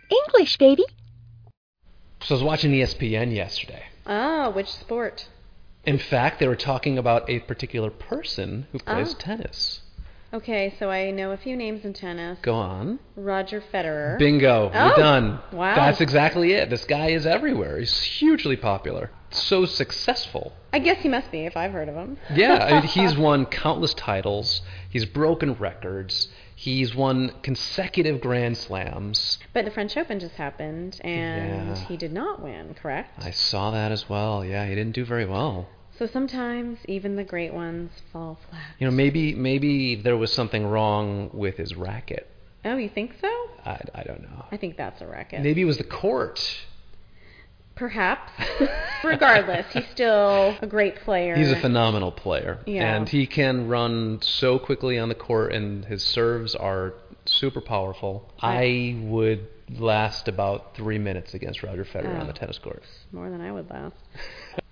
English, baby. So I was watching ESPN yesterday. Oh, which sport? In fact, they were talking about a particular person who plays tennis. Okay, so I know a few names in tennis. Go on. Roger Federer. Bingo. You're done. Wow. That's exactly it. This guy is everywhere. He's hugely popular. So successful. I guess he must be if I've heard of him. Yeah, I mean, he's won countless titles. He's broken records. He's won consecutive Grand Slams. But the French Open just happened, and he did not win, correct? I saw that as well. Yeah, he didn't do very well. So sometimes even the great ones fall flat. You know, maybe there was something wrong with his racket. Oh, you think so? I don't know. I think that's a racket. Maybe it was the court. Perhaps. Regardless, he's still a great player. He's a phenomenal player. Yeah. And he can run so quickly on the court, and his serves are super powerful. I would last about 3 minutes against Roger Federer on the tennis court. More than I would last.